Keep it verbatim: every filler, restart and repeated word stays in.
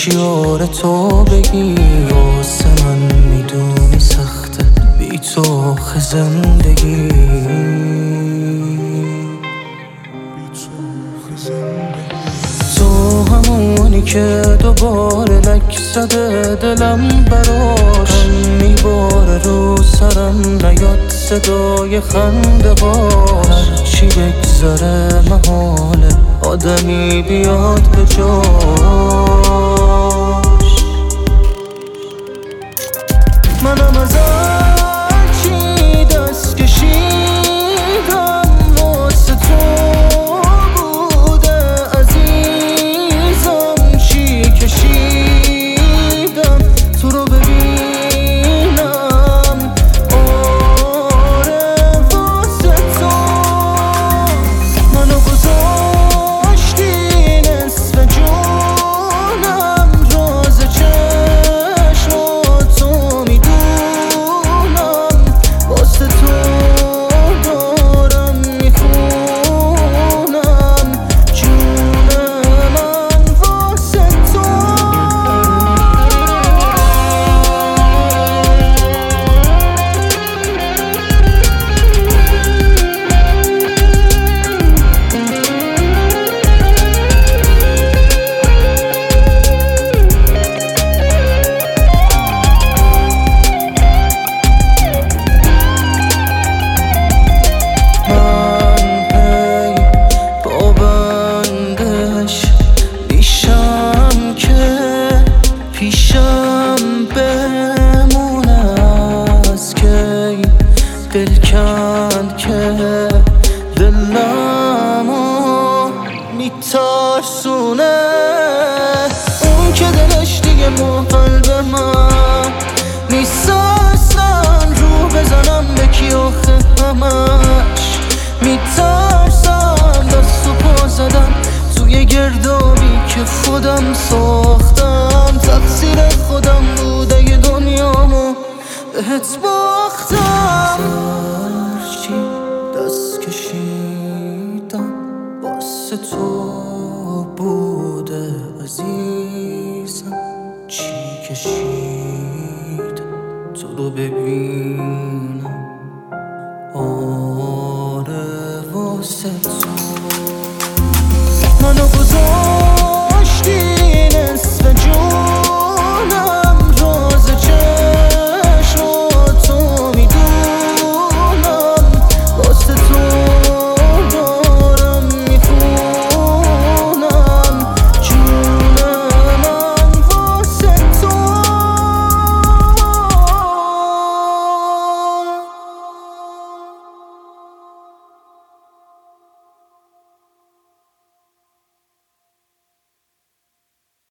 شیار تو بگی. واسه من میدونی سخته بی تو آخه زندگی. تو همونی که دوباره لک زده دلم براش، هم میباره رو سرم نیاد صدای خنده هاش. هرچی بگذره محاله آدمی بیاد به جاش. منم از هرچی دست کشیدم واسه تو بوده عزیزم. چی کشیدم تو رو ببینم، آره واسه تو. منو گذاشتی نصف جونم، راز چشماتو میدونم. واسه تو دارم میخونم جون من واسه تو. دل کند که دلمو میترسونه. اون که دلش دیگه با قلب من نیست اصلا. رو بزنم به کی آخه همش میترسم. دست و پا زدم توی گردابی که خودم ساختم. تقصیر خودم بوده ی دنیامو بهت باختم. هرچی دست کشیدم واسه تو بوده عزیزم. چی کشیدم تو رو ببینم، آره واسه تو.